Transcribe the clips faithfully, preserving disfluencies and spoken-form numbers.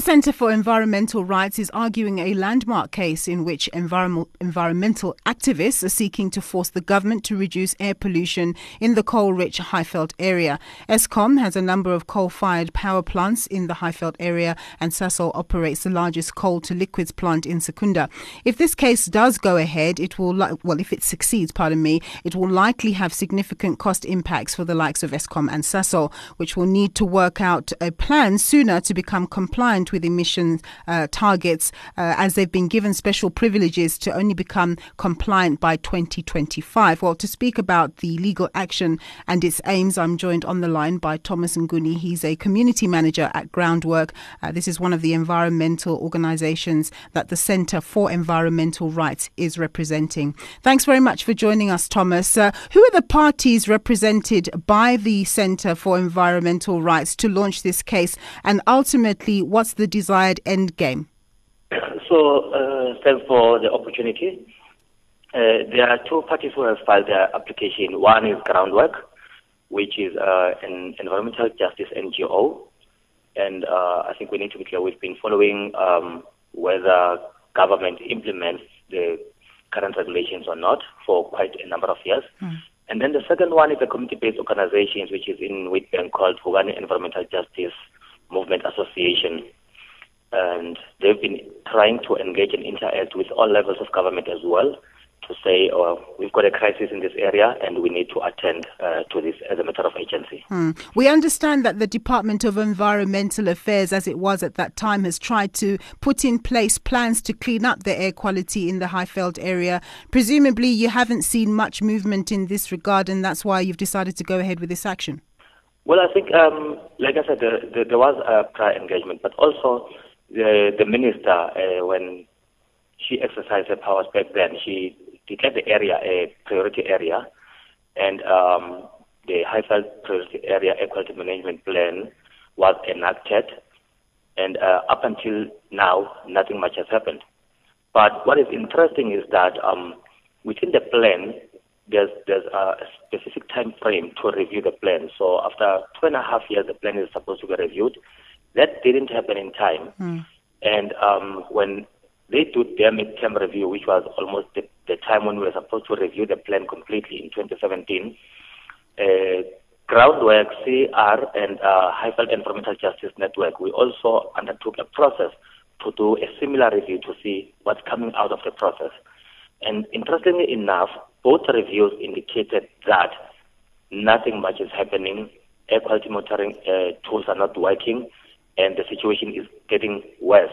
Centre for Environmental Rights is arguing a landmark case in which environmental environmental activists are seeking to force the government to reduce air pollution in the coal-rich Highveld area. Eskom has a number of coal-fired power plants in the Highveld area, and Sasol operates the largest coal-to-liquids plant in Secunda. If this case does go ahead, it will li- well, if it succeeds, pardon me, it will likely have significant cost impacts for the likes of Eskom and Sasol, which will need to work out a plan sooner to become compliant with emission uh, targets, uh, as they've been given special privileges to only become compliant by twenty twenty-five. Well, to speak about the legal action and its aims, I'm joined on the line by Thomas Nguni. He's a community manager at Groundwork. Uh, this is one of the environmental organizations that the Centre for Environmental Rights is representing. Thanks very much for joining us, Thomas. Uh, who are the parties represented by the Centre for Environmental Rights to launch this case, and ultimately, what's the desired end game? So, uh, thanks for the opportunity. Uh, there are two parties who have filed their application. One is Groundwork, which is uh, an environmental justice N G O. And uh, I think we need to be clear, we've been following um, whether government implements the current regulations or not for quite a number of years. Mm. And then the second one is a community-based organization, which is in Witbank, called Vukani Environmental Justice Movement Association. And they've been trying to engage and interact with all levels of government as well, to say, oh, we've got a crisis in this area and we need to attend uh, to this as a matter of urgency. Hmm. We understand that the Department of Environmental Affairs, as it was at that time, has tried to put in place plans to clean up the air quality in the Highveld area. Presumably you haven't seen much movement in this regard, and that's why you've decided to go ahead with this action. Well, I think, um, like I said, the, the, there was a prior engagement, but also the, the minister, uh, when she exercised her powers back then, she declared the area a priority area, and um, the Highveld Priority Area Air Quality Management Plan was enacted, and uh, up until now, nothing much has happened. But what is interesting is that um, within the plan, there's there's a specific time frame to review the plan. So after two and a half years, the plan is supposed to be reviewed. That didn't happen in time. Mm. And um, when they did their midterm review, which was almost the, the time when we were supposed to review the plan completely in twenty seventeen, uh, Groundwork, C R, and uh, Highveld Environmental Justice Network, we also undertook a process to do a similar review to see what's coming out of the process. And interestingly enough, both reviews indicated that nothing much is happening, air quality monitoring uh, tools are not working, and the situation is getting worse.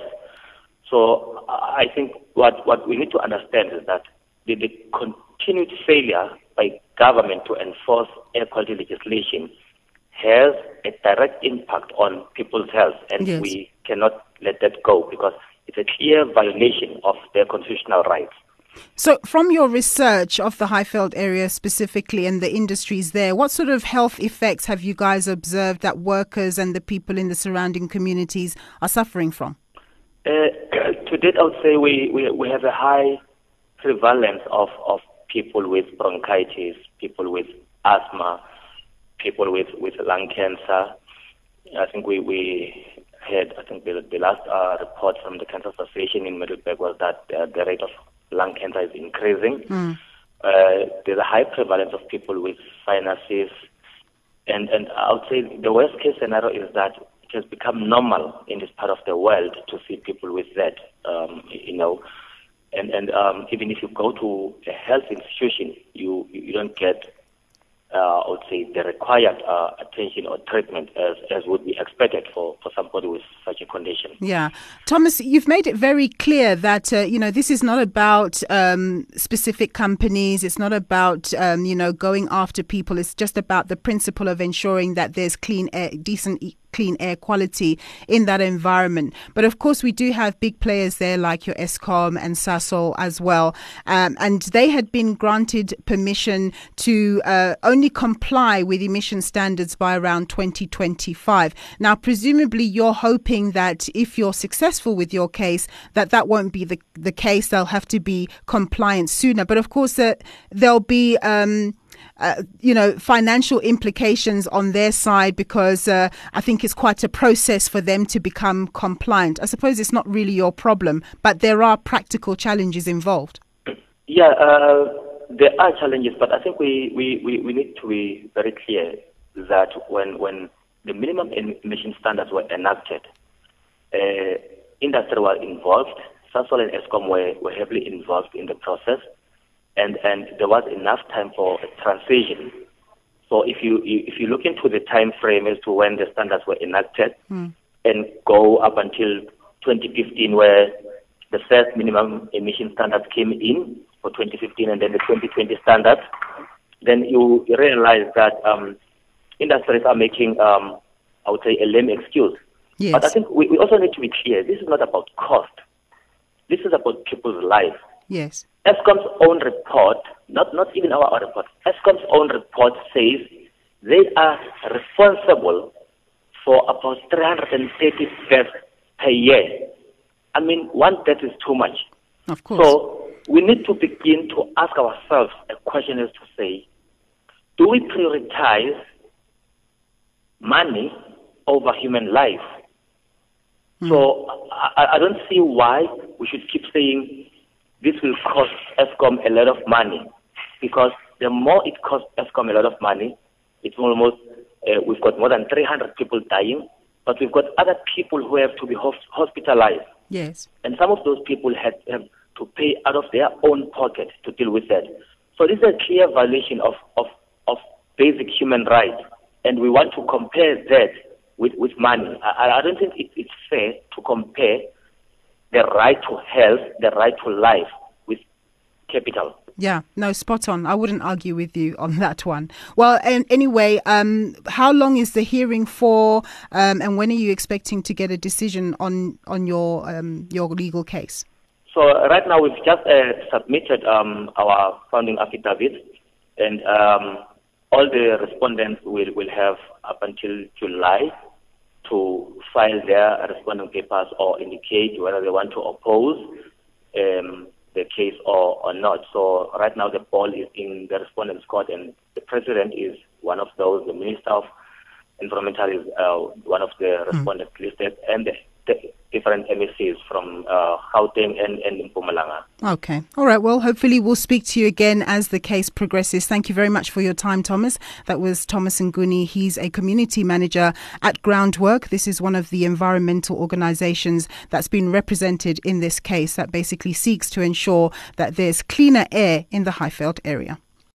So I think what, what we need to understand is that the, the continued failure by government to enforce air quality legislation has a direct impact on people's health, and yes. we cannot let that go because it's a clear violation of their constitutional rights. So from your research of the Highveld area specifically and the industries there, what sort of health effects have you guys observed that workers and the people in the surrounding communities are suffering from? Uh, to date, I would say we, we, we have a high prevalence of, of people with bronchitis, people with asthma, people with, with lung cancer. I think we, we had, I think the, the last uh, report from the Cancer Association in Middelburg was that uh, the rate of lung cancer is increasing. Mm. Uh, there's a high prevalence of people with sinuses. And, and I would say the worst case scenario is that it has become normal in this part of the world to see people with that, um, you know. And, and um, even if you go to a health institution, you, you don't get, uh, I would say, the required uh, attention or treatment as, as would be expected for, for somebody with such a condition. Yeah. Thomas, you've made it very clear that, uh, you know, this is not about um, specific companies. It's not about, um, you know, going after people. It's just about the principle of ensuring that there's clean air, decent clean air quality in that environment. But of course, we do have big players there like your Eskom and Sasol as well. Um, and they had been granted permission to uh, only comply with emission standards by around twenty twenty-five. Now, presumably, you're hoping that if you're successful with your case, that that won't be the, the case. They'll have to be compliant sooner. But of course, uh, there'll be... Um, uh, you know, financial implications on their side, because uh, I think it's quite a process for them to become compliant. I suppose it's not really your problem, but there are practical challenges involved. Yeah, uh, there are challenges, but I think we, we, we, we need to be very clear that when when the minimum emission standards were enacted, uh, industry was involved, Sasol and Eskom were, were heavily involved in the process, and, and there was enough time for a transition. So if you if you look into the time frame as to when the standards were enacted mm. and go up until twenty fifteen, where the first minimum emission standards came in for twenty fifteen, and then the twenty twenty standards, then you realize that um, industries are making, um, I would say, a lame excuse. Yes. But I think we, we also need to be clear. This is not about cost. This is about people's lives. Yes. Eskom's own report, not, not even our own report, Eskom's own report says they are responsible for about three hundred thirty deaths per year. I mean, one death is too much. Of course. So we need to begin to ask ourselves a question as to say, do we prioritize money over human life? Mm. So I, I don't see why we should keep saying this will cost Eskom a lot of money, because the more it costs Eskom a lot of money, it's almost, uh, we've got more than three hundred people dying, but we've got other people who have to be hospitalized. Yes. And some of those people had have to pay out of their own pocket to deal with that. So this is a clear violation of, of, of basic human rights, and we want to compare that with, with money. I, I don't think it, it's fair to compare the right to health, the right to life with capital. Yeah, no, spot on. I wouldn't argue with you on that one. Well, and anyway, um, how long is the hearing for, um, and when are you expecting to get a decision on on your um, your legal case? So uh, right now we've just uh, submitted um, our founding affidavit, and um, all the respondents will, will have up until July to file their responding papers or indicate whether they want to oppose um, the case or, or not. So right now the ball is in the respondent's court, and the president is one of those. The Minister of Environmental is uh, one of the respondents mm. listed, and the, the different M S Cs from uh, Gauteng and, and Mpumalanga. Okay. All right. Well, hopefully we'll speak to you again as the case progresses. Thank you very much for your time, Thomas. That was Thomas Nguni. He's a community manager at Groundwork. This is one of the environmental organizations that's been represented in this case that basically seeks to ensure that there's cleaner air in the Highveld area.